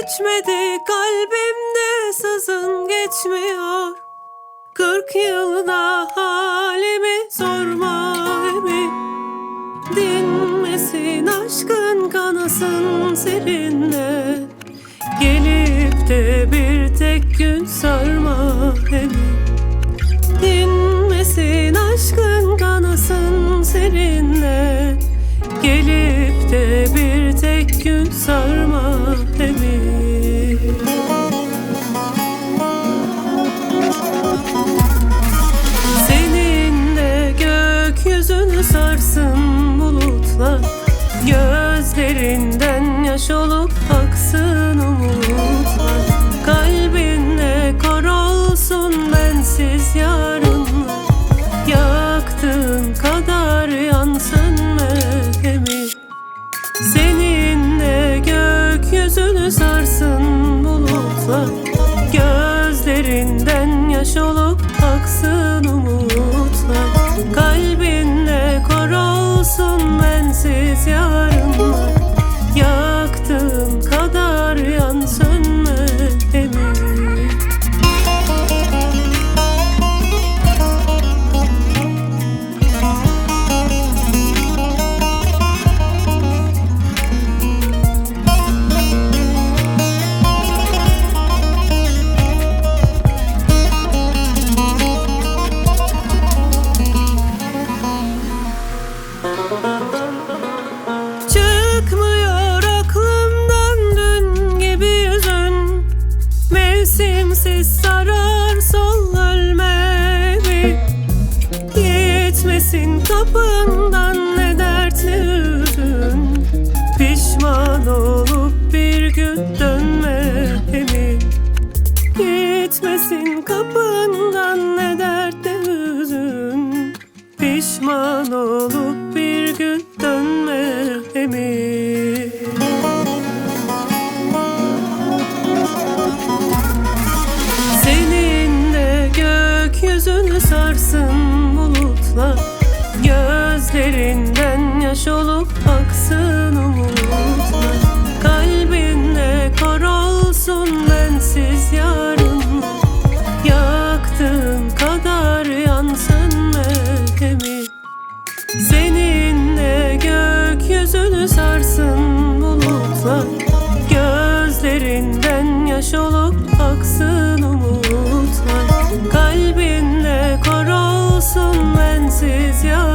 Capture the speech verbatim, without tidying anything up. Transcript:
geçmedi, kalbimde sızın geçmiyor. Kırk yılda halimi sorma emin. Dinmesin aşkın, kanasın serinde. Gelip de bir tek gün sarma emin. Dinmesin aşkın, kanasın serinde. Gelip de bir tek gün sarma emin. Seninle gökyüzünü sarsın bulutlar. Gözlerinden yaş olup aksın umutlar. Kalbinle kor olsun bensiz yarınlar. Yaktığın kadar yansın emin. Seninle gökyüzünü sarsın bulutlar. Gözlerinden yaş olup aksın umutlar. Kalbinle kor olsun bensiz yarınlar. Yaktığın kadar yansın emin. Çıkmıyor aklımdan dün gibi yüzün. Mevsimsiz sarar sol ölmemi. Gitmesin kapından ne dertli hüzün. Pişman olup bir gün dönmemi. Gitmesin kapından ne dertli hüzün. Pişman olup bir gün dönmemi. Seninle gökyüzünü sarsın bulutlar. Gözlerinden yaş olup aksın umutlar. Kalbinle kor olsun bensiz yarınlar. Yaktığın kadar yansın emin. Seninle gökyüzünü sarsın bulutlar. Gözlerinden yaş olup aksın umutlar. Kalbinle kor olsun bensiz yarınlar.